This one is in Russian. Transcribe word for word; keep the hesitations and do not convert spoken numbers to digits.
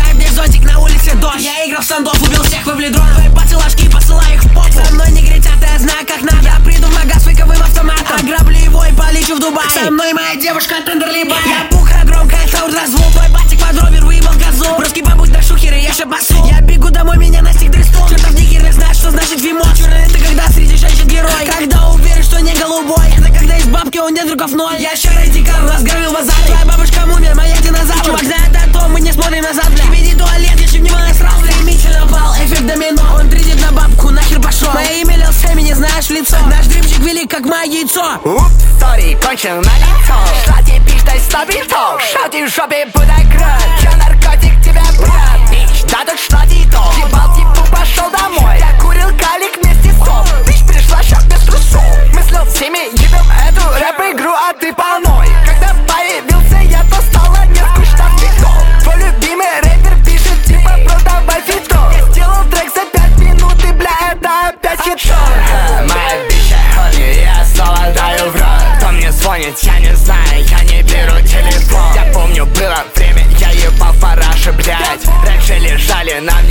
Дай мне зонтик, на улице дождь. Я играл в стендов, убил всех во вледрон. Твои поцелашки, посылай их в попу. Со мной не гретят, я знаю как надо. Я приду в магаз с фейковым автоматом, ограблю его и полечу в Дубай. Со мной моя девушка Тендерлибай. Я пухра громкая, это ультразвук. Твой батик под ровер выебал газу. Броски побудь на шухеры, я шабасу. Я бегу домой, меня настиг дрестун. Чертов нигер, знаешь, что значит вимо. Черный это когда среди женщин герой. Когда уверен, что не голубой. Это когда из бабки у недругов ноль. Я щерый дикар, разгорел базар. Твоя бабушка мумия, моя динозавр. Чувак знает о том, мы не смотрим назад, бля. Веди туалет, я внимание сразу. Стремительно пал, эффект домино. Он тридит на бабку, нахер пошел. Мое имя Лил Сэмми, не знаешь в лицо. Наш дримчик велик, как мое яйцо. Упс, сори, кончил на лицо. Шати, пиш, дай стабильто. Шати в жопе, будай кровь. Я наркотик, тебя брат. Бич, да тут шати то. Ебал типу, пошел домой. Я курил калик вместе с сом. Бич пришла, щас без трусов. Мы с Лил Сэмми ебем эту рэп-игру, а ты полной. Когда появился я, то стало не скучно в тикток. Твой любимый рэпер пишет типа продавай фитон. Я сделал трек за пять минут и бля, это опять хит-шот. Моя бича, я снова даю в рот. Кто мне звонит, я не знаю, я не беру телефон. Я помню, было время, я ебал параши, блядь. Раньше лежали на